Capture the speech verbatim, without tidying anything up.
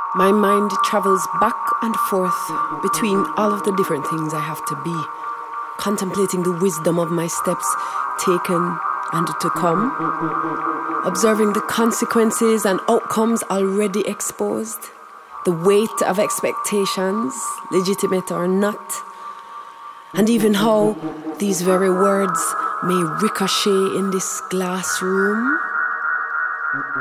My mind travels back and forth between all of the different things I have to be, contemplating the wisdom of my steps taken and to come, observing the consequences and outcomes already exposed, the weight of expectations, legitimate or not, and even how these very words may ricochet in this glass room.